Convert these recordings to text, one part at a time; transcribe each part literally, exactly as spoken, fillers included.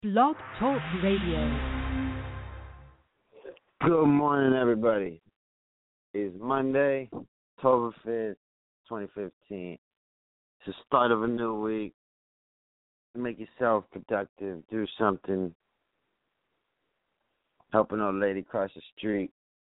Blog Talk Radio. Good morning, everybody. It's Monday, October fifth, twenty fifteen. It's the start of a new week. Make yourself productive. Do something. Help an old lady cross the street.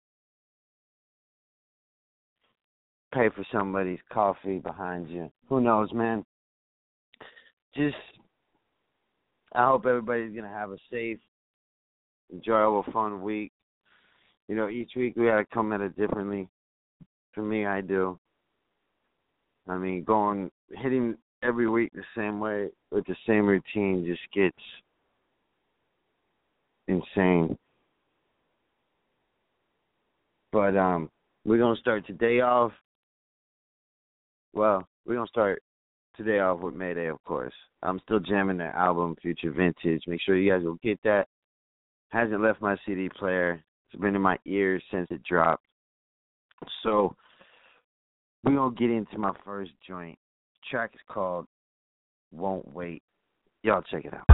Pay for somebody's coffee behind you. Who knows, man? Just, I hope everybody's going to have a safe, enjoyable, fun week. You know, each week we got to come at it differently. For me, I do. I mean, going, hitting every week the same way with the same routine just gets insane. But um, we're going to start today off. Well, we're going to start today off with Mayday, of course. I'm still jamming their album, Future Vintage. Make sure you guys will get that. Hasn't left my C D player. It's been in my ears since it dropped. So we're going to get into my first joint. The track is called Won't Wait. Y'all check it out.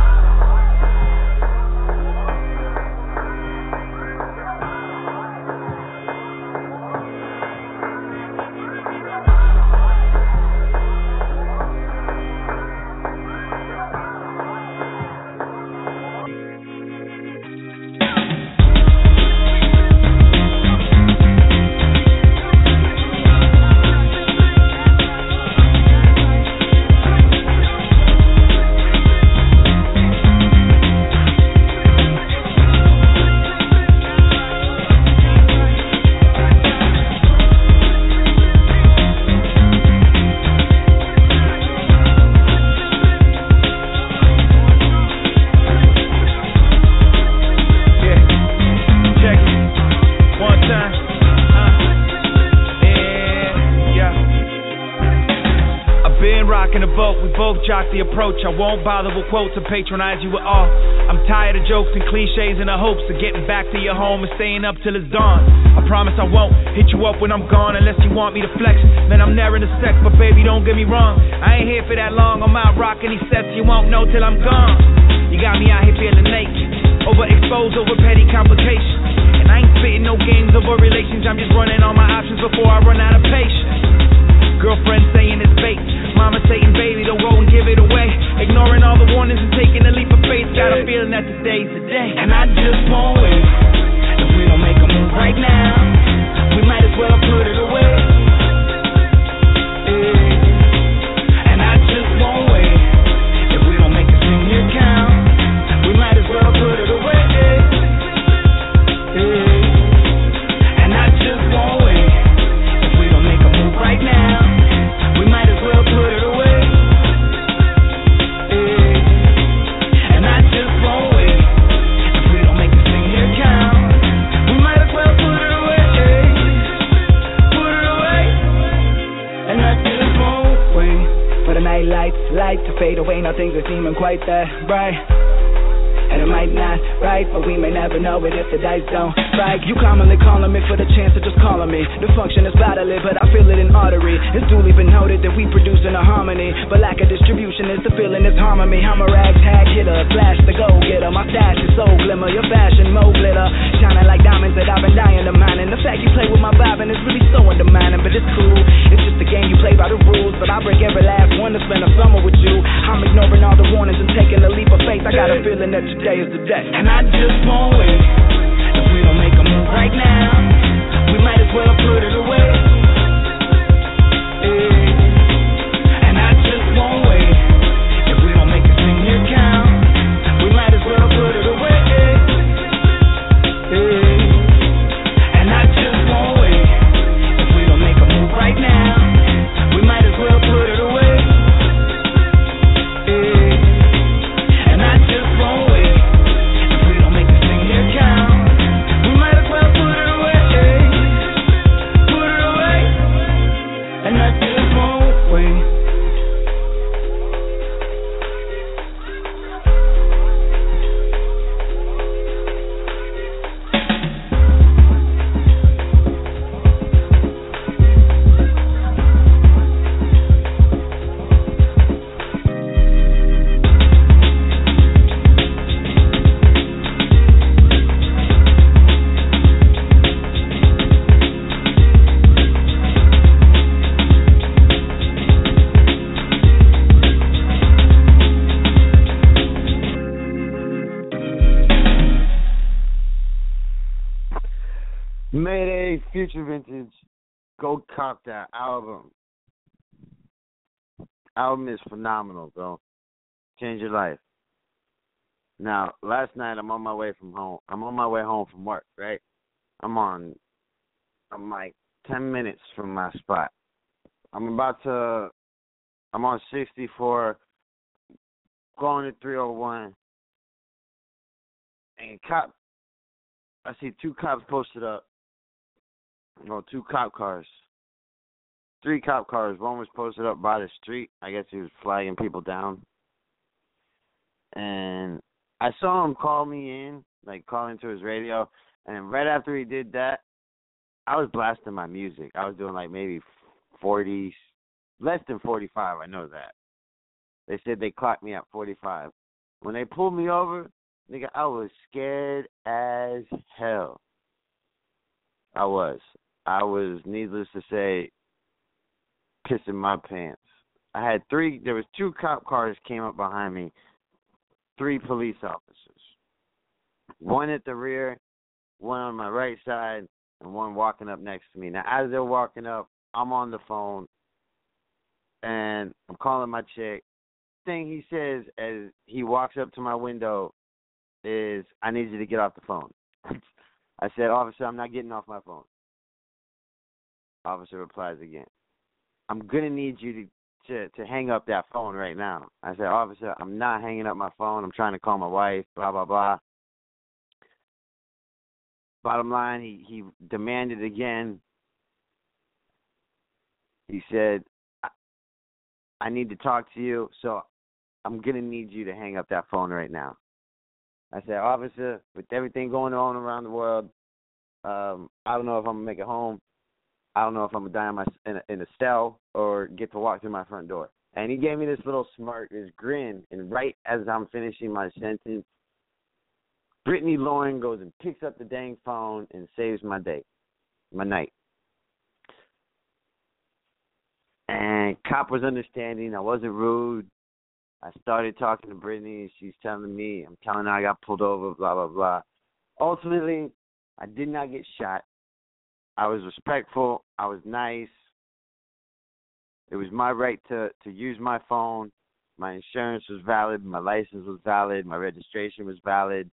Jock the approach, I won't bother with quotes or patronize you at all. I'm tired of jokes and cliches and the hopes of getting back to your home and staying up till it's dawn. I promise I won't hit you up when I'm gone unless you want me to flex. Man, I'm never in the sex, but baby, don't get me wrong. I ain't here for that long, I'm out rocking these sets, you won't know till I'm gone. You got me out here feeling naked, overexposed over petty complications. And I ain't spitting no games over relations, I'm just running all my options before I run out of patience. Girlfriend saying it's fake, mama saying baby don't go and give it away. Ignoring all the warnings and taking a leap of faith. Got a feeling that today's the day. And I just won't wait. If we don't make a move right now, we might as well put it away. Yeah. And I just won't wait. If we don't make a senior count, we might as well put it away. Yeah. And I just won't wait. If we don't make a move right now, we might as well put it away. Yeah. And I just won't wait. If we don't make this thing here count, we might as well put it away. Put it away. And I just won't wait for the night lights, lights to fade away. Now things are seeming quite that bright. And it might not, right, but we may never know it if the dice don't strike. You commonly calling me for the chance of just calling me. The function is bodily, but I feel it in artery. It's duly been noted that we produce in a harmony, but lack of distribution is the feeling that's harming me. I'm a ragtag hitter, flash the go-getter. My stash is so glimmer, your fashion mo glitter, shining like diamonds that I've been dying to mine. And the fact you play with my vibe and it's really so undermining, but it's cool. It's just a game you play by the rules, but I break every last one to spend a summer with you. I'm ignoring all the warnings and taking a leap of faith. I got a feeling that you today is the day. And I just won't wait. If we don't make a move right now, we might as well put it away. Yeah. And I just won't wait. If we don't make a senior count, we might as well put it away. Yeah. And I just won't wait. If we don't make a move right now, we might as well put it away. Yeah. And I just won't wait. Count. We might as well put it away, put Mayday, Future Vintage, go cop that album. Album is phenomenal, bro. Change your life. Now, last night I'm on my way from home. I'm on my way home from work, right? I'm on, I'm like ten minutes from my spot. I'm about to, I'm on sixty-four, going to three oh one, and cop, I see two cops posted up. Well, two cop cars. Three cop cars. One was posted up by the street. I guess he was flagging people down. And I saw him call me in, like call into his radio. And right after he did that, I was blasting my music. I was doing like maybe forty, less than forty-five. I know that. They said they clocked me at forty-five. When they pulled me over, nigga, I was scared as hell. I was. I was, needless to say, pissing my pants. I had three, there was two cop cars came up behind me, three police officers. One at the rear, one on my right side, and one walking up next to me. Now, as they're walking up, I'm on the phone, and I'm calling my chick. Thing he says as he walks up to my window is, I need you to get off the phone. I said, officer, I'm not getting off my phone. Officer replies again, I'm going to need you to, to, to hang up that phone right now. I said, officer, I'm not hanging up my phone. I'm trying to call my wife, blah, blah, blah. Bottom line, he, he demanded again. He said, I, I need to talk to you, so I'm going to need you to hang up that phone right now. I said, officer, with everything going on around the world, um, I don't know if I'm going to make it home. I don't know if I'm going to die in, my, in, a, in a cell or get to walk through my front door. And he gave me this little smirk, this grin, and right as I'm finishing my sentence, Brittany Lauren goes and picks up the dang phone and saves my day, my night. And cop was understanding. I wasn't rude. I started talking to Brittany. She's telling me, I'm telling her I got pulled over, blah, blah, blah. Ultimately, I did not get shot. I was respectful. I was nice. It was my right to, to use my phone. My insurance was valid. My license was valid. My registration was valid.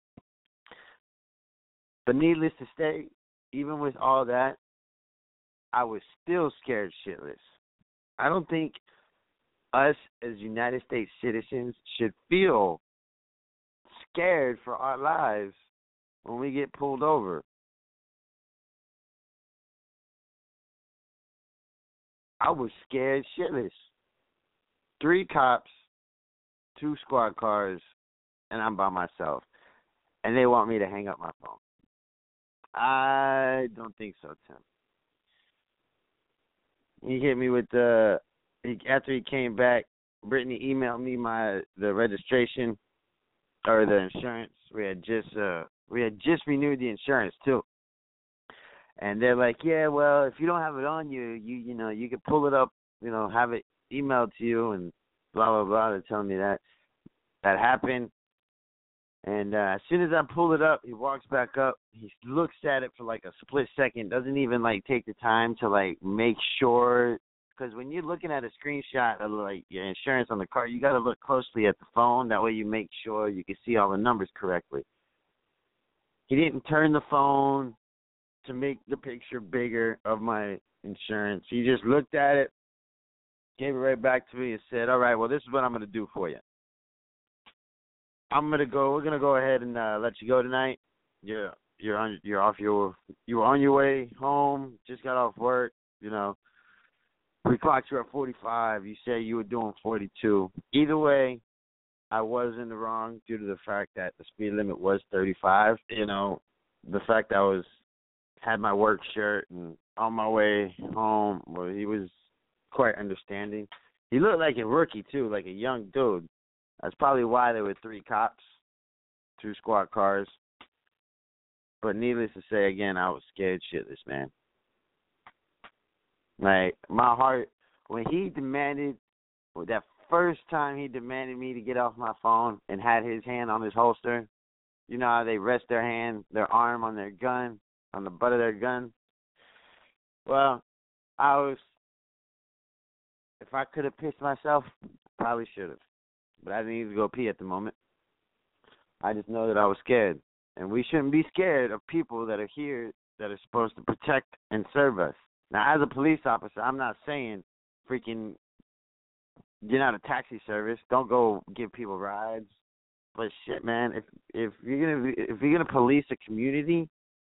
But needless to say, even with all that, I was still scared shitless. I don't think us as United States citizens should feel scared for our lives when we get pulled over. I was scared shitless. Three cops, two squad cars, and I'm by myself. And they want me to hang up my phone. I don't think so, Tim. He hit me with the, he, after he came back, Brittany emailed me my the registration or the insurance. We had just uh we had just renewed the insurance too. And they're like, yeah, well, if you don't have it on you, you you know, you can pull it up, you know, have it emailed to you and blah, blah, blah. They're telling me that. That happened. And uh, as soon as I pull it up, he walks back up. He looks at it for like a split second, doesn't even like take the time to like make sure. Because when you're looking at a screenshot of like your insurance on the car, you got to look closely at the phone. That way you make sure you can see all the numbers correctly. He didn't turn the phone to make the picture bigger of my insurance. He just looked at it, gave it right back to me and said, all right, well, this is what I'm going to do for you. I'm going to go, we're going to go ahead and uh, let you go tonight. You're, you're on, you're off your, you were on your way home, just got off work, you know. We clocked you at forty-five. You said you were doing forty-two. Either way, I was in the wrong due to the fact that the speed limit was thirty-five. You know, the fact I was, had my work shirt and on my way home, well, he was quite understanding. He looked like a rookie, too, like a young dude. That's probably why there were three cops, two squad cars. But needless to say, again, I was scared shitless, man. Like, my heart, when he demanded, well, that first time he demanded me to get off my phone and had his hand on his holster, you know how they rest their hand, their arm on their gun? on the butt of their gun. Well, I was, if I could have pissed myself, probably should have. But I didn't need to go pee at the moment. I just know that I was scared. And we shouldn't be scared of people that are here that are supposed to protect and serve us. Now, as a police officer, I'm not saying freaking get out a taxi service. Don't go give people rides. But shit, man, if if you're gonna if you're gonna police a community,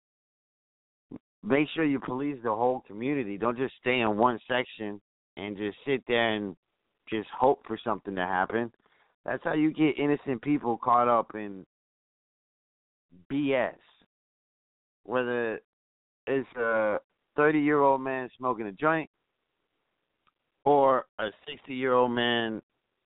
make sure you police the whole community. Don't just stay in one section and just sit there and just hope for something to happen. That's how you get innocent people caught up in B S. Whether it's a thirty-year-old man smoking a joint or a sixty-year-old man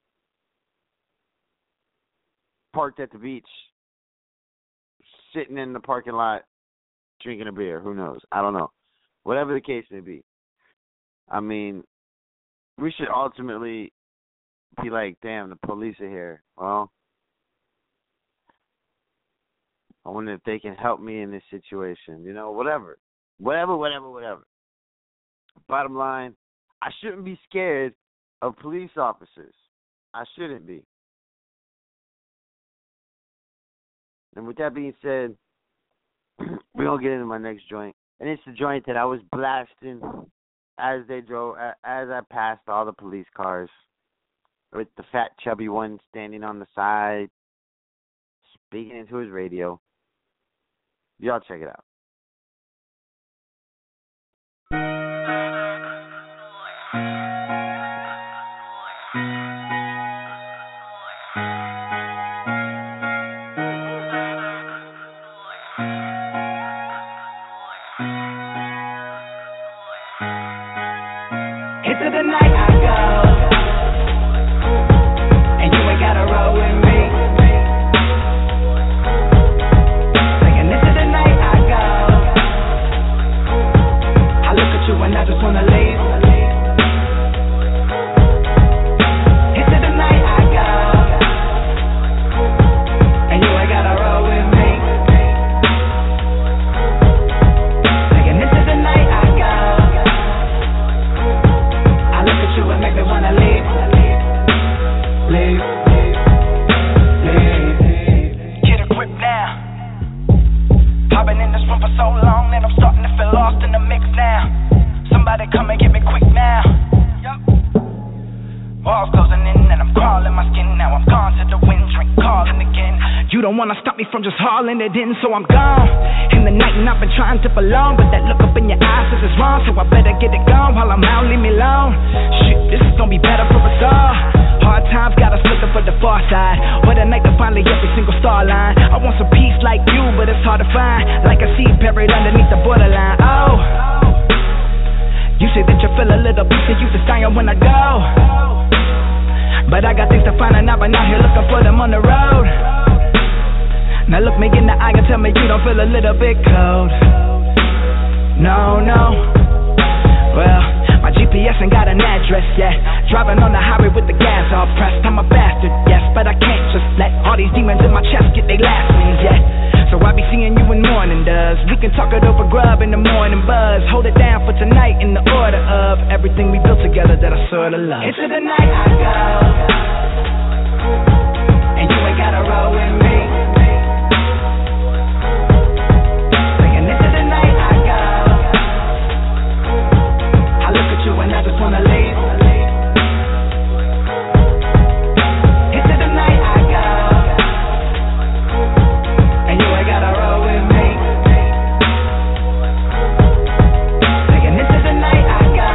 parked at the beach, sitting in the parking lot, drinking a beer. Who knows? I don't know. Whatever the case may be. I mean, we should ultimately be like, damn, the police are here. Well, I wonder if they can help me in this situation. You know, whatever. Whatever, whatever, whatever. Bottom line, I shouldn't be scared of police officers. I shouldn't be. And with that being said, we're going to get into my next joint. And it's the joint that I was blasting as they drove, as I passed all the police cars, with the fat, chubby one standing on the side, speaking into his radio. Y'all check it out. Into the night I go, and you ain't gotta roll with me. Singing into the night I go, I look at you and I just wanna leave. Into the night I go, and you ain't gotta roll with me. Singing into the night I go, and make me wanna leave, leave, leave, leave. Get a grip now. I've been in this room for so long that I'm starting to feel lost in the mix now. Somebody come and get me quick now. Walls closing in and I'm crawling my skin. Now I'm gone to the wind, drink calling again. You don't wanna stop me from just hauling it in, so I'm gone in the night and I've been trying to belong, but that look up in your eyes says it's wrong, so I better get it gone while I'm out, leave me alone. Shit, this is gonna be better for us all. Hard times got us looking for the far side. What a night to finally every single star line. I want some peace like you, but it's hard to find. Like a seed buried underneath the borderline. Oh, you say that you feel a little piece of you just dying when I go, but I got things to find and I've been out here looking for them on the road. Now look me in the eye and tell me you don't feel a little bit cold. No, no. Well, my G P S ain't got an address yet. Driving on the highway with the gas all pressed. I'm a bastard, yes, but I can't just let all these demons in my chest get their last wings yet. So I be seeing you in morning does. We can talk it over grub in the morning buzz. Hold it down for tonight in the order of everything we built together that I sorta love. Into the night I go, and you ain't gotta roll with me. Singing into the night I go, I look at you and I just wanna leave. Into the night I go, and you ain't gotta roll with me. Singing into the night I go,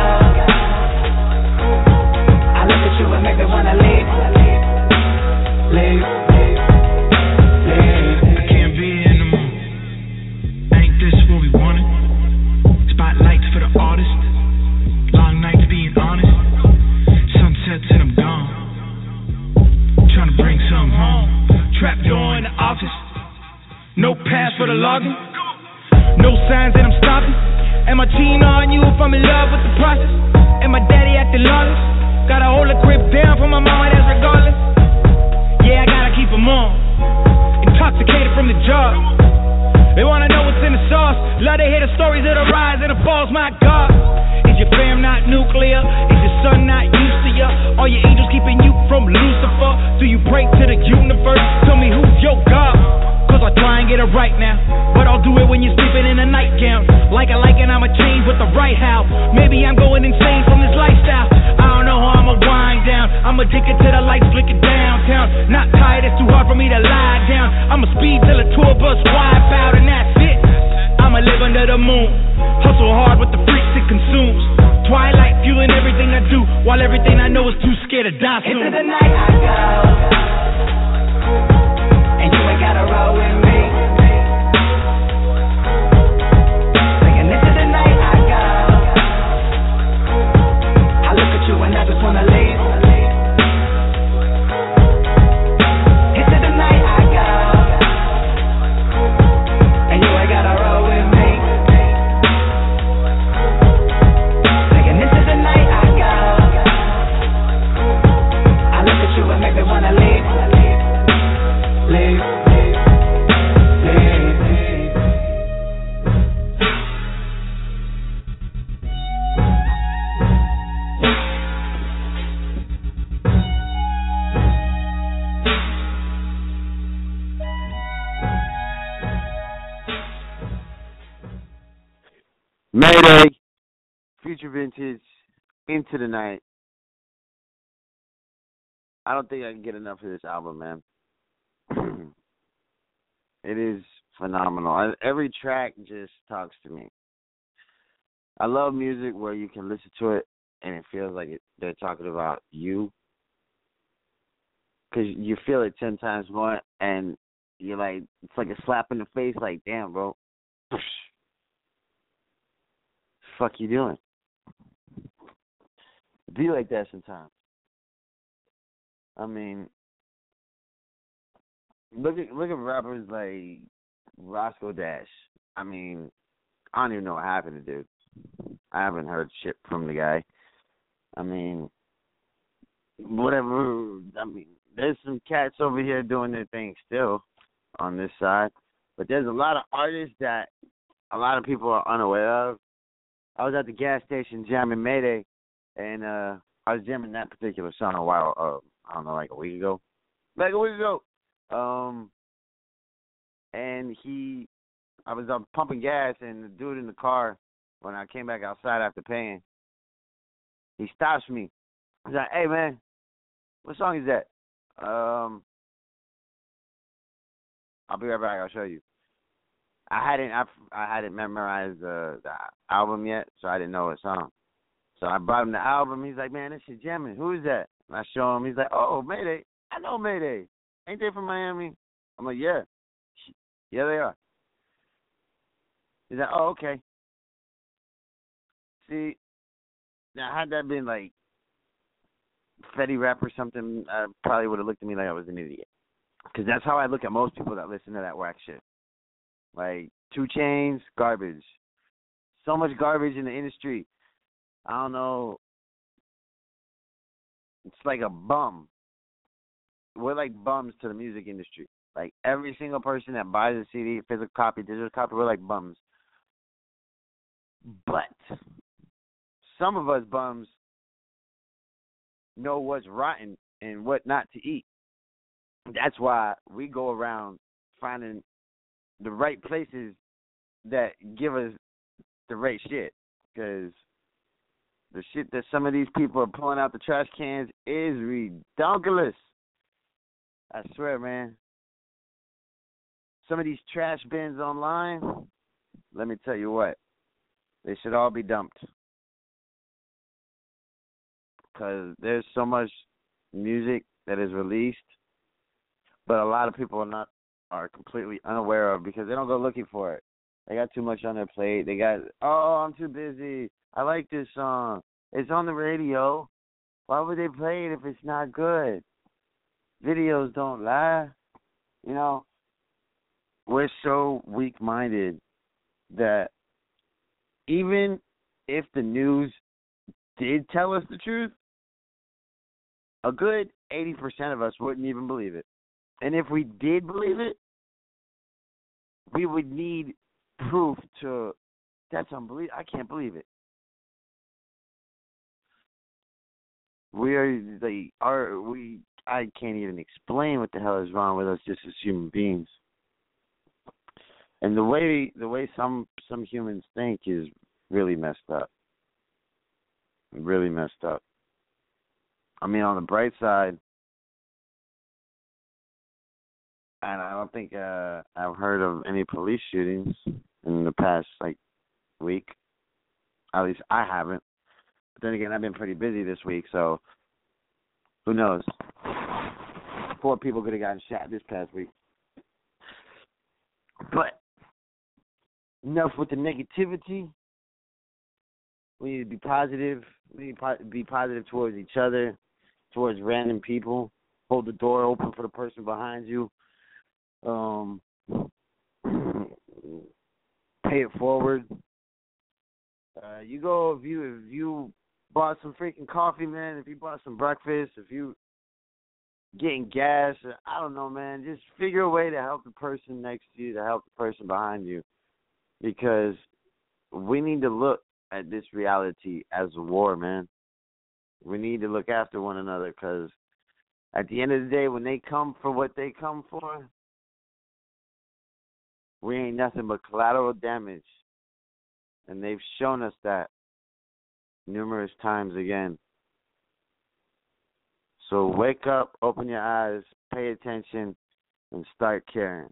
I look at you and make me wanna leave. Leave, leave, leave. I can't be in the mood. Ain't this what we wanted? Spotlights for the artist. Long nights being honest. Sunsets and I'm gone. Trying to bring some home. Trap door in the office. No pass for the login. No signs that I'm stopping. Am I cheating on you if I'm in love with the process? And my daddy acting lawless. Gotta hold the grip down for my mama, that's regardless. Yeah, I gotta keep them on. Intoxicated from the job. They wanna know what's in the sauce. Love to hear the stories of the rise and the falls, my God. Is your fam not nuclear? Is your son not used to ya? Are your angels keeping you from Lucifer? Do you pray to the universe? Tell me who's your God. Cause I try and get it right now, but I'll do it when you're sleeping in a nightgown. Like I like it, I'ma change with the right how. Maybe I'm going insane from this lifestyle. I don't know how I'ma wind down. I'm addicted to the lights flicking downtown. Not tired, it's too hard for me to lie down. I'ma speed till a tour bus wipe out and that's it. I'ma live under the moon, hustle hard with the freaks it consumes. Twilight fueling everything I do, while everything I know is too scared to die soon. Into the night I go, and you ain't gotta roll with me. Singing into the night I go, I look at you and I just wanna leave. Into the night I go, and you ain't gotta roll with me. Singing into the night I go, I look at you and make me wanna leave. Leave. Mayday, Future Vintage, Into the Night. I don't think I can get enough of this album, man. It is phenomenal. I, every track just talks to me. I love music where you can listen to it and it feels like it, they're talking about you. Because you feel it ten times more and you're like, it's like a slap in the face, like, damn, bro. Fuck you doing? Be like that sometimes. I mean, look at look at rappers like Roscoe Dash. I mean, I don't even know what happened to dude. I haven't heard shit from the guy. I mean, whatever. I mean, there's some cats over here doing their thing still on this side, but there's a lot of artists that a lot of people are unaware of. I was at the gas station jamming Mayday, and uh, I was jamming that particular song a while, uh, I don't know, like a week ago. Like a week ago. Um, and he, I was uh, pumping gas, and the dude in the car, when I came back outside after paying, he stops me. He's like, hey, man, what song is that? Um, I'll be right back. I'll show you. I hadn't I, I hadn't memorized the, the album yet, so I didn't know what song. So I brought him the album. He's like, man, this shit jamming. Who is that? And I show him. He's like, oh, Mayday. I know Mayday. Ain't they from Miami? I'm like, yeah. Yeah, they are. He's like, oh, okay. See, now had that been like Fetty Rap or something, I probably would have looked at me like I was an idiot. Because that's how I look at most people that listen to that whack shit. Like, two Chainz, garbage. So much garbage in the industry. I don't know. It's like a bum. We're like bums to the music industry. Like, every single person that buys a C D, physical copy, digital copy, we're like bums. But some of us bums know what's rotten and what not to eat. That's why we go around finding the right places that give us the right shit. Because the shit that some of these people are pulling out the trash cans is redonkulous. I swear, man. Some of these trash bins online, let me tell you what, they should all be dumped. Because there's so much music that is released, but a lot of people are not are completely unaware of because they don't go looking for it. They got too much on their plate. They got, oh, I'm too busy. I like this song. It's on the radio. Why would they play it if it's not good? Videos don't lie. You know, we're so weak-minded that even if the news did tell us the truth, a good eighty percent of us wouldn't even believe it. And if we did believe it, we would need proof to. That's unbelievable. I can't believe it. We are the are we. I can't even explain what the hell is wrong with us just as human beings. And the way the way some some humans think is really messed up. Really messed up. I mean, on the bright side, and I don't think uh, I've heard of any police shootings in the past like week. At least I haven't. But then again, I've been pretty busy this week, so who knows? Four people could have gotten shot this past week. But enough with the negativity. We need to be positive. We need to be positive towards each other, towards random people. Hold the door open for the person behind you. Um, pay it forward. Uh, you go if you if you bought some freaking coffee, man. If you bought some breakfast, if you getting gas, I don't know, man. Just figure a way to help the person next to you, to help the person behind you, because we need to look at this reality as a war, man. We need to look after one another, because at the end of the day, when they come for what they come for, we ain't nothing but collateral damage. And they've shown us that numerous times again. So wake up, open your eyes, pay attention, and start caring.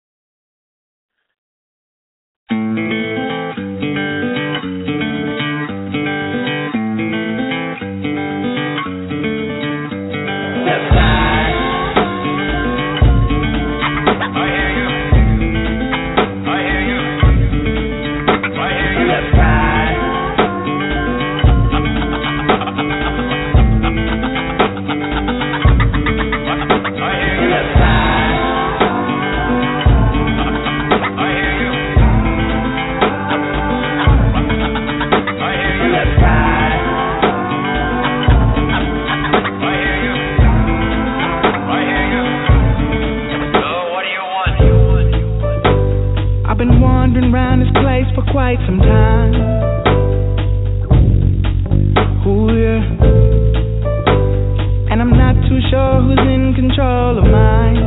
Quite some time. Ooh, yeah. And I'm not too sure who's in control of mine.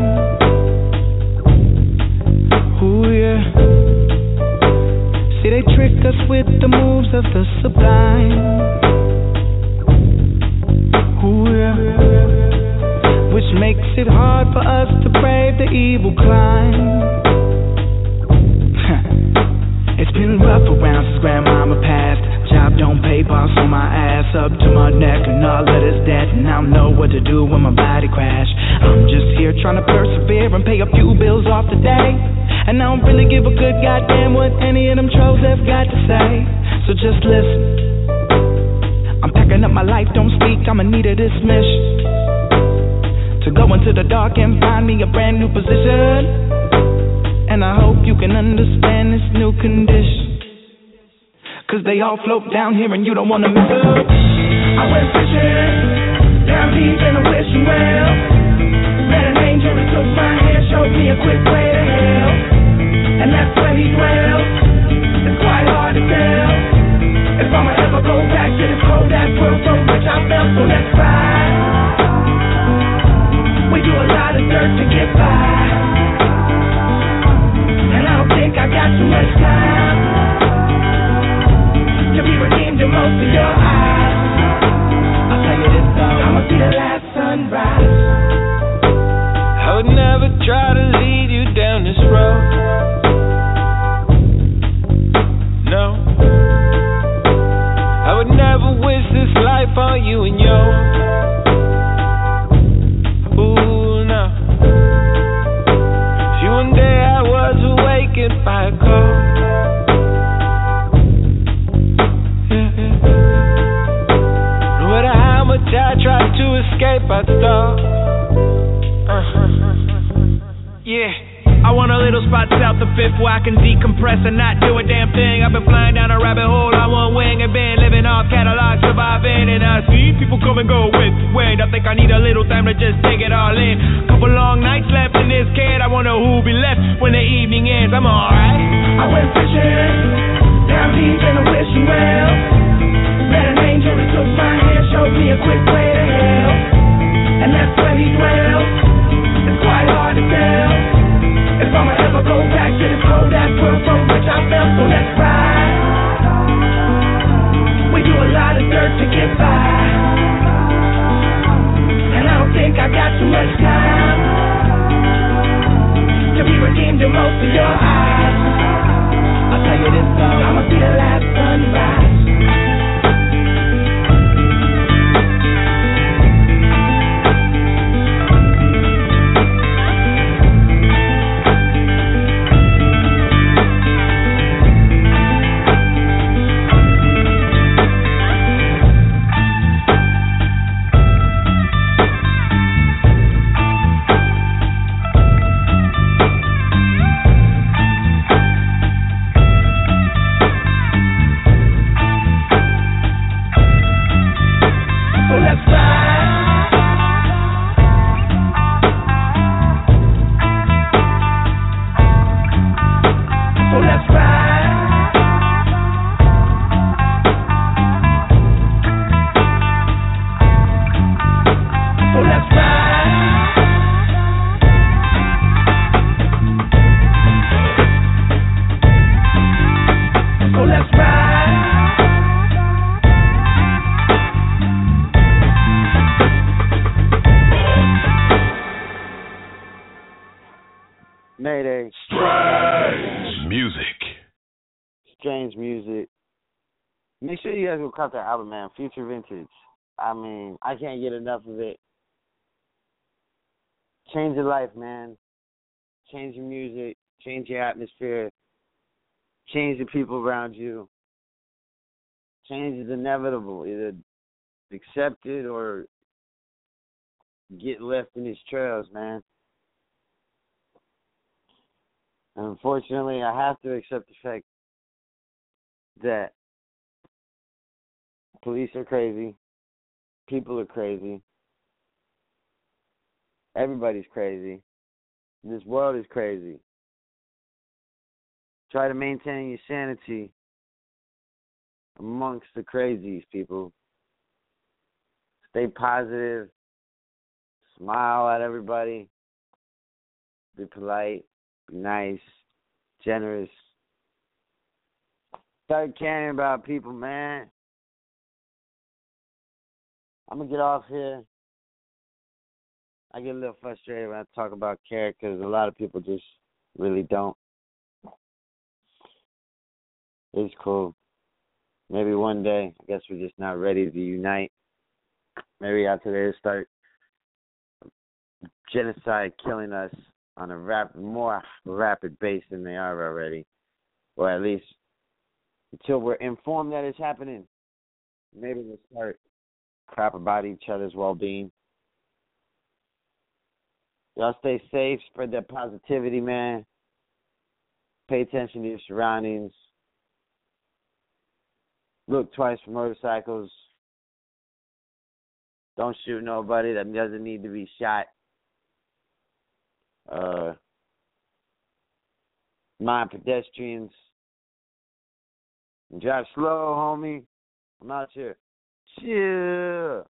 Ooh, yeah. See, they trick us with the moves of the sublime. Ooh, yeah. Which makes it hard for us to brave the evil climb. It's been rough around since grandmama passed. Job don't pay, boss on my ass, up to my neck and all of this debt, and I don't know what to do when my body crash. I'm just here trying to persevere and pay a few bills off today, and I don't really give a good goddamn what any of them trolls have got to say. So just listen. I'm packing up my life, don't speak, I'ma need a dismission to go into the dark and find me a brand new position. And I hope you can understand this new condition, cause they all float down here and you don't wanna miss it. I went fishing, down deep in the wishing well. Met an angel who took my hand, showed me a quick way to hell. And that's where he dwells. It's quite hard to tell if I'ma ever go back to this cold ass world from which I felt. So let's ride. We do a lot of dirt to get by, and I don't think I got too much time to be redeemed in most of your eyes. I'll tell you this though, I'ma see the last sunrise. I would never try to lead you down this road. No, I would never wish this life on you and yours. Ooh, no. See, one day I was awakened by a call. Yeah, yeah. No matter how much I tried to escape, I stalled. Uh-huh. Yeah, I want a little spot south of Fifth where I can decompress and not do a damn thing. I've been flying down a rabbit hole on one wing and been living off catalog, surviving. And I see people come and go with the wind. I think I need a little time to just take it all in. Couple long nights left in this kid. I wonder who'll be left when the evening ends. I'm alright. I went fishing down deep and I wish you well. Met an angel that took my hand, showed me a quick way to hell, and that's where he dwells. It's quite hard to tell if I'ma ever go back to this cold ass world from which I fell. So let's ride. We do a lot of dirt to get by, and I don't think I got too much time to be redeemed in most of your eyes. I'll tell you this though, I'ma be the last sunrise. Mayday. Strange music. Strange music. Make sure you guys go cut that album, man. Future Vintage. I mean, I can't get enough of it. Change your life, man. Change your music. Change your atmosphere. Change the people around you. Change is inevitable. Either accept it or get left in these trails, man. And unfortunately, I have to accept the fact that police are crazy, people are crazy, everybody's crazy, this world is crazy. Try to maintain your sanity amongst the crazies, people. Stay positive, smile at everybody, be polite. Nice, generous. Start caring about people, man. I'm going to get off here. I get a little frustrated when I talk about care because a lot of people just really don't. It's cool. Maybe one day, I guess we're just not ready to unite. Maybe after they start genocide killing us on a rapid, more rapid base than they are already, or at least until we're informed that it's happening, maybe we'll start crap about each other's well-being. Y'all stay safe, spread that positivity, man. Pay attention to your surroundings. Look twice for motorcycles. Don't shoot nobody that doesn't need to be shot. Uh, mind pedestrians. Drive slow, homie. I'm out here. Chill.